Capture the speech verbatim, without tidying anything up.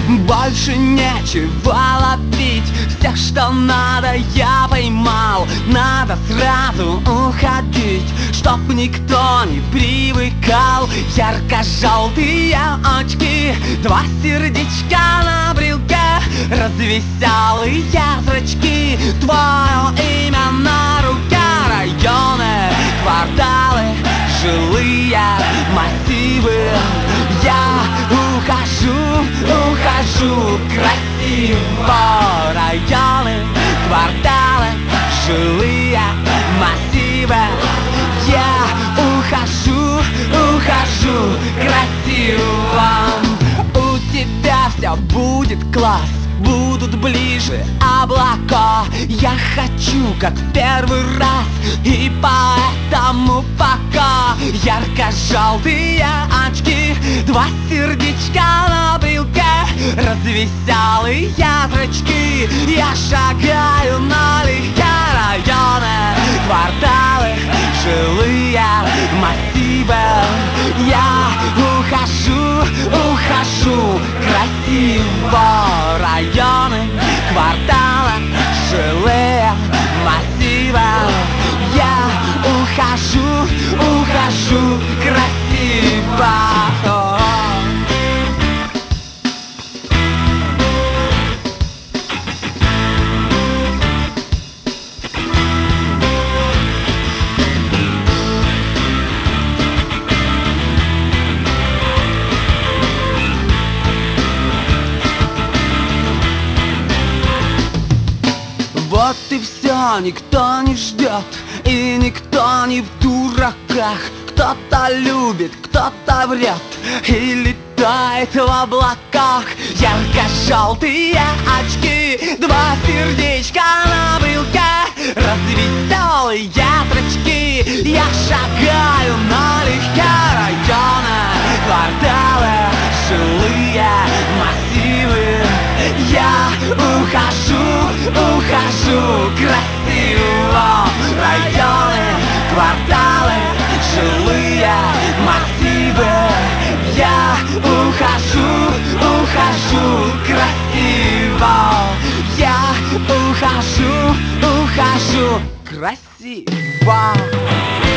Больше нечего ловить, всех, что надо, я поймал. Надо сразу уходить, чтоб никто не привыкал. Ярко-желтые очки, два сердечка на брелке, развеселые зрачки, твое имя на руке. Районы, кварталы, жилые массивы. Я ухожу, ухожу красиво. Районы, кварталы, жилые массивы. Я ухожу, ухожу красиво. У тебя все будет класс, будут ближе облака. Я хочу, как в первый раз, и поэтому пока. Ярко-желтые очки, два сердечка на брелке, развеселые зрачки. Я шагаю налегке. Районы, кварталы, жилые массивы. Я ухожу, ухожу красиво. Районы, кварталы, жилые массивы. Я ухожу, ухожу красиво. Вот и все, никто не ждет, и никто не в дураках. Кто-то любит, кто-то врет и летает в облаках. Ярко-желтые очки, два сердечка на брелке, развеселые зрачки. Я шагаю налегке. Районы, кварталы, жилые массивы. Я ухожу, ухожу красиво. Районы, кварталы, жилые массивы. Я ухожу, ухожу красиво. Я ухожу, ухожу красиво.